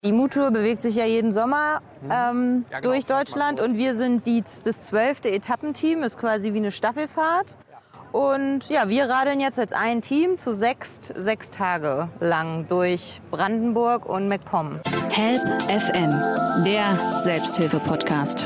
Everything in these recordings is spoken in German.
Die Mut-Tour bewegt sich ja jeden Sommer durch Deutschland und wir sind das 12. Etappenteam, ist quasi wie eine Staffelfahrt. Und ja, wir radeln jetzt als ein Team zu sechs Tage lang durch Brandenburg und MacPom. Help FM, der Selbsthilfe-Podcast.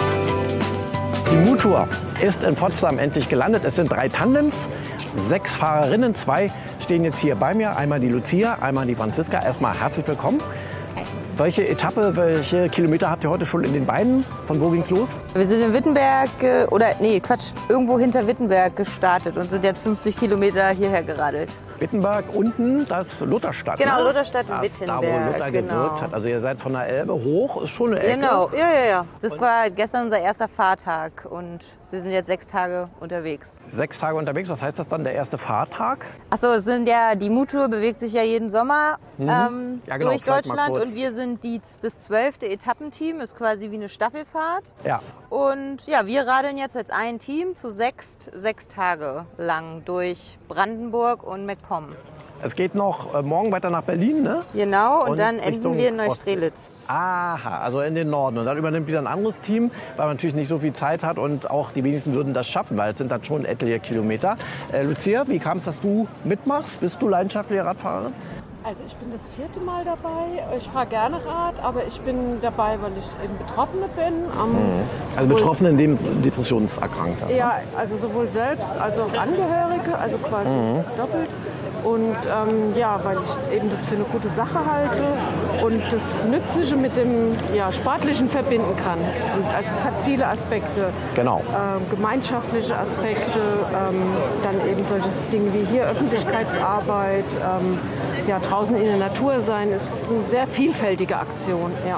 Die Mut-Tour ist in Potsdam endlich gelandet. Es sind 3 Tandems, 6 Fahrerinnen, 2 stehen jetzt hier bei mir. Einmal die Lucia, einmal die Franziska. Erstmal herzlich willkommen. Welche Etappe, welche Kilometer habt ihr heute schon in den Beinen? Von wo ging's los? Wir sind in Wittenberg, irgendwo hinter Wittenberg gestartet und sind jetzt 50 Kilometer hierher geradelt. Wittenberg, unten das Lutherstadt. Genau, ne? Lutherstadt und Wittenberg. Da, wo Luther gewirkt hat. Also ihr seid von der Elbe hoch, ist schon eine Ecke. Genau, ja. Das war gestern unser erster Fahrtag und wir sind jetzt 6 Tage unterwegs. 6 Tage unterwegs, was heißt das dann, der erste Fahrtag? Achso, die Mut-Tour bewegt sich ja jeden Sommer durch Deutschland und wir sind das 12. Etappenteam, ist quasi wie eine Staffelfahrt. Ja. Und ja, wir radeln jetzt als ein Team zu 6 Tage lang durch Brandenburg und MacPom. Es geht noch morgen weiter nach Berlin, ne? Genau, und dann enden wir in Neustrelitz. Aha, also in den Norden. Und dann übernimmt wieder ein anderes Team, weil man natürlich nicht so viel Zeit hat und auch die wenigsten würden das schaffen, weil es sind dann schon etliche Kilometer. Lucia, wie kam es, dass du mitmachst? Bist du leidenschaftliche Radfahrerin? Also ich bin das 4. Mal dabei. Ich fahre gerne Rad, aber ich bin dabei, weil ich eben Betroffene bin. Also Betroffene, in dem Depressionserkrankte? Ja, also sowohl selbst als auch Angehörige, also quasi doppelt. Und weil ich eben das für eine gute Sache halte und das Nützliche mit dem Sportlichen verbinden kann. Und also es hat viele Aspekte. Genau. Gemeinschaftliche Aspekte, dann eben solche Dinge wie hier Öffentlichkeitsarbeit, draußen in der Natur sein, ist eine sehr vielfältige Aktion. Ja.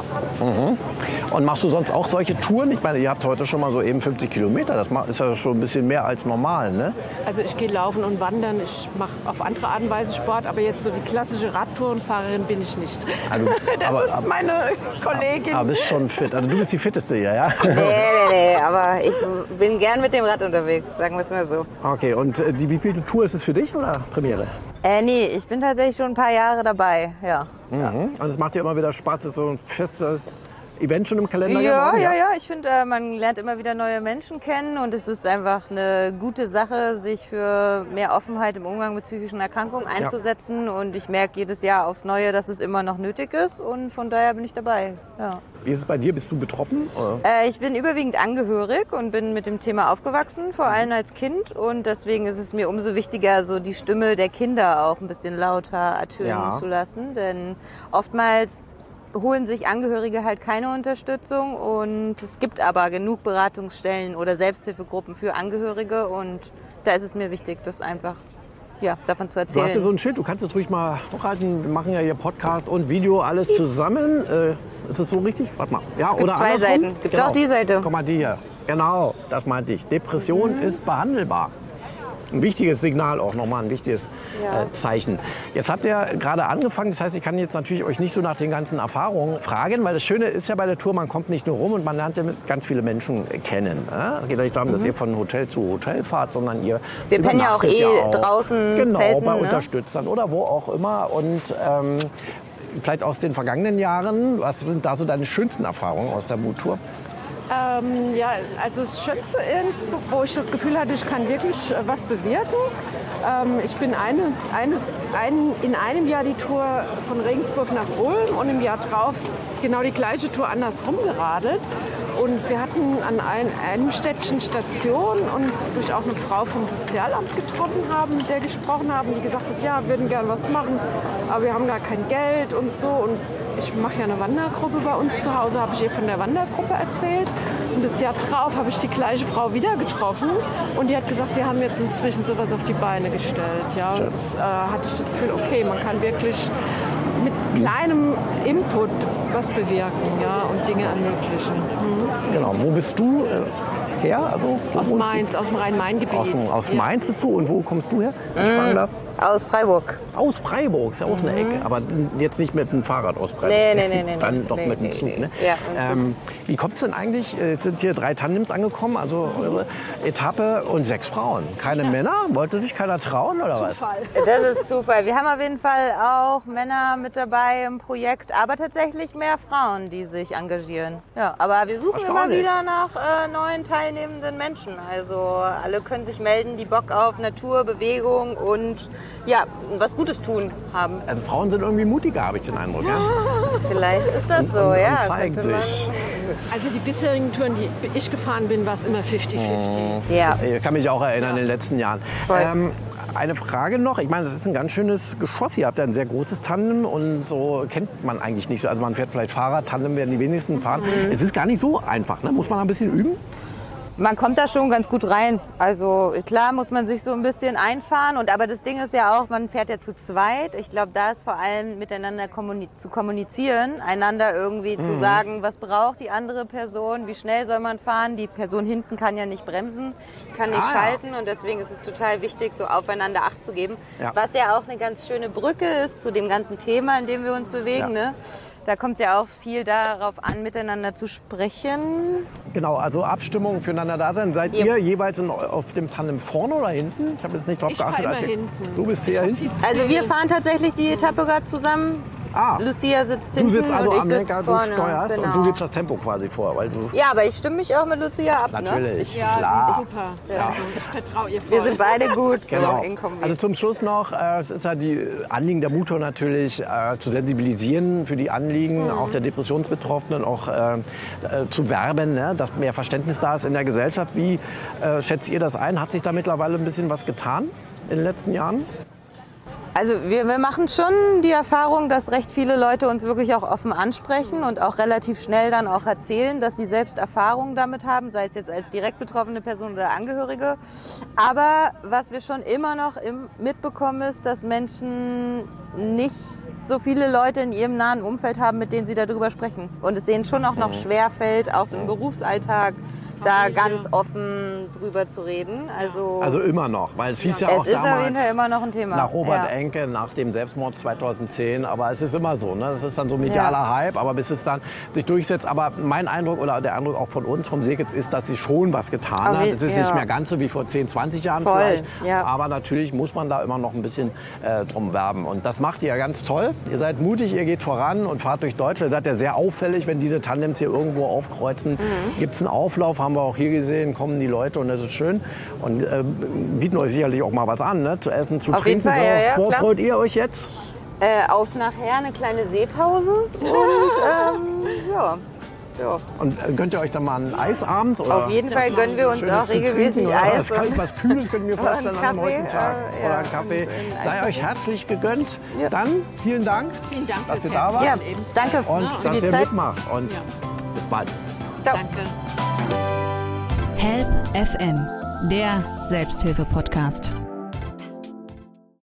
Und machst du sonst auch solche Touren? Ich meine, ihr habt heute schon mal so eben 50 Kilometer. Das ist ja schon ein bisschen mehr als normal, ne? Also ich gehe laufen und wandern. Ich mache auf andere Art und Weise Sport, aber jetzt so die klassische Radtourenfahrerin bin ich nicht. Also, das ist meine Kollegin. Aber bist schon fit. Also du bist die Fitteste hier, ja? Nee, aber ich bin gern mit dem Rad unterwegs, sagen wir es mal so. Okay, und die wievielte Tour ist es für dich oder Premiere? Nee, ich bin tatsächlich schon ein paar Jahre dabei, ja. Und es macht dir immer wieder Spaß, ist so ein festes Event schon im Kalender geworden? Ja, ich finde, man lernt immer wieder neue Menschen kennen und es ist einfach eine gute Sache, sich für mehr Offenheit im Umgang mit psychischen Erkrankungen einzusetzen. Und ich merke jedes Jahr aufs Neue, dass es immer noch nötig ist und von daher bin ich dabei. Ja. Wie ist es bei dir? Bist du betroffen? Ich bin überwiegend angehörig und bin mit dem Thema aufgewachsen, vor allem als Kind. Und deswegen ist es mir umso wichtiger, so die Stimme der Kinder auch ein bisschen lauter ertönen zu lassen. Denn oftmals holen sich Angehörige halt keine Unterstützung und es gibt aber genug Beratungsstellen oder Selbsthilfegruppen für Angehörige und da ist es mir wichtig, das einfach davon zu erzählen. Du hast ja so ein Schild, du kannst es ruhig mal hochhalten. Wir machen ja hier Podcast und Video, alles zusammen. Ist das so richtig? Warte mal. Ja, es gibt oder 2 Seiten. Gibt auch die Seite. Guck mal, die hier. Genau, das meinte ich. Depression ist behandelbar. Ein wichtiges Signal auch, nochmal ein wichtiges Zeichen. Jetzt habt ihr gerade angefangen, das heißt, ich kann jetzt natürlich euch nicht so nach den ganzen Erfahrungen fragen, weil das Schöne ist ja bei der Tour, man kommt nicht nur rum und man lernt ja ganz viele Menschen kennen. Es geht nicht darum, dass ihr von Hotel zu Hotel fahrt, sondern ihr Wir pennen ja auch draußen Zelten, bei Unterstützern oder wo auch immer. Und vielleicht aus den vergangenen Jahren, was sind da so deine schönsten Erfahrungen aus der Mut-Tour? Also das Schönste, wo ich das Gefühl hatte, ich kann wirklich was bewirken. Ich bin in einem Jahr die Tour von Regensburg nach Ulm und im Jahr drauf genau die gleiche Tour andersrum geradelt. Und wir hatten an einem Städtchen Station und durch auch eine Frau vom Sozialamt getroffen haben, mit der gesprochen haben, die gesagt hat, ja, wir würden gerne was machen, aber wir haben gar kein Geld und so. Und ich mache ja eine Wandergruppe bei uns zu Hause, habe ich ihr von der Wandergruppe erzählt. Und das Jahr drauf habe ich die gleiche Frau wieder getroffen und die hat gesagt, sie haben jetzt inzwischen sowas auf die Beine gestellt. Ja, und das hatte ich das Gefühl, okay, man kann wirklich mit kleinem Input was bewirken, und Dinge ermöglichen. Genau, wo bist du her? Also, Aus Mainz, aus dem Rhein-Main-Gebiet. Aus Mainz bist du und wo kommst du her? Aus Freiburg. Aus Freiburg, ist ja auch eine Ecke, aber jetzt nicht mit dem Fahrrad aus Freiburg. Nee. Dann doch mit dem Zug. Ne? Ja, wie kommt es denn eigentlich? Jetzt sind hier 3 Tandems angekommen, also eure Etappe und 6 Frauen. Keine Männer? Wollte sich keiner trauen oder was? Zufall. Das ist Zufall. Wir haben auf jeden Fall auch Männer mit dabei im Projekt, aber tatsächlich mehr Frauen, die sich engagieren. Ja, aber wir suchen immer wieder nach neuen teilnehmenden Menschen. Also alle können sich melden, die Bock auf Natur, Bewegung und ja, was Gutes tun haben. Also Frauen sind irgendwie mutiger, habe ich den Eindruck. Ja? Vielleicht ist das so, und ja. zeigt sich. Also die bisherigen Touren, die ich gefahren bin, war es immer 50-50. Ja. Ich kann mich auch erinnern in den letzten Jahren. Eine Frage noch. Ich meine, das ist ein ganz schönes Geschoss. Ihr habt ja ein sehr großes Tandem und so kennt man eigentlich nicht so. Also man fährt vielleicht Fahrrad, Tandem werden die wenigsten fahren. Es ist gar nicht so einfach. Ne? Muss man ein bisschen üben? Man kommt da schon ganz gut rein. Also klar muss man sich so ein bisschen einfahren. Aber das Ding ist ja auch, man fährt ja zu zweit. Ich glaube, da ist vor allem miteinander zu kommunizieren, einander irgendwie zu sagen, was braucht die andere Person, wie schnell soll man fahren. Die Person hinten kann ja nicht bremsen, kann nicht schalten und deswegen ist es total wichtig, so aufeinander Acht zu geben. Ja. Was ja auch eine ganz schöne Brücke ist zu dem ganzen Thema, in dem wir uns bewegen. Ja. Ne? Da kommt es ja auch viel darauf an, miteinander zu sprechen. Genau, also Abstimmung füreinander da sein. Seid ihr jeweils auf dem Tandem vorne oder hinten? Ich habe jetzt nicht drauf geachtet. Du bist hier hinten? Also wir fahren tatsächlich die Etappe gerade zusammen. Lucia sitzt hinten. Du sitzt also und ich am Lenker, du vorne. steuerst Genau. und du gibst das Tempo quasi vor. Weil du ja, aber ich stimme mich auch mit Lucia ab. Natürlich, Ne? klar. Sie ist super. Ja. Also, ich vertraue ihr voll. Wir sind beide gut genau. so in Kombi. Also zum Schluss noch, es ist ja die Anliegen der Mutter natürlich, zu sensibilisieren für die Anliegen, auch der Depressionsbetroffenen, auch zu werben, ne, dass mehr Verständnis da ist in der Gesellschaft. Wie schätzt ihr das ein? Hat sich da mittlerweile ein bisschen was getan in den letzten Jahren? Also wir machen schon die Erfahrung, dass recht viele Leute uns wirklich auch offen ansprechen und auch relativ schnell dann auch erzählen, dass sie selbst Erfahrungen damit haben, sei es jetzt als direkt betroffene Person oder Angehörige. Aber was wir schon immer noch mitbekommen ist, dass Menschen nicht so viele Leute in ihrem nahen Umfeld haben, mit denen sie darüber sprechen. Und es denen schon auch noch schwerfällt, auch im Berufsalltag, da ganz offen drüber zu reden. Also immer noch, weil es hieß ja auch es ist damals auf jeden Fall immer noch ein Thema. Nach Robert Enke, nach dem Selbstmord 2010, aber es ist immer so, ne? Das ist dann so ein medialer Hype, aber bis es dann sich durchsetzt. Aber mein Eindruck oder der Eindruck auch von uns, vom Seekitz, ist, dass sie schon was getan hat. Es ist nicht mehr ganz so wie vor 10, 20 Jahren vielleicht, aber natürlich muss man da immer noch ein bisschen drum werben. Und das macht ihr ja ganz toll. Ihr seid mutig, ihr geht voran und fahrt durch Deutschland. Ihr seid ja sehr auffällig, wenn diese Tandems hier irgendwo aufkreuzen. Gibt es einen Auflauf, haben wir auch hier gesehen, kommen die Leute und das ist schön. Und bieten euch sicherlich auch mal was an, ne? Zu essen, zu auf trinken. Jeden Fall, Wo freut ihr euch jetzt? Auf nachher eine kleine Seepause und ja. Und gönnt ihr euch dann mal ein Eis abends? Oder? Auf jeden Fall gönnen wir uns auch regelmäßig Eis. Was Kühles können wir vorstellen an einem heutigen Tag. Oder einen Kaffee. Sei euch herzlich gegönnt. Ja. Dann vielen Dank, dass ihr da wart. Ja, danke und für dass die ihr Zeit. mitmacht. Und bis bald. Ciao. Danke. Help FM, der Selbsthilfe-Podcast.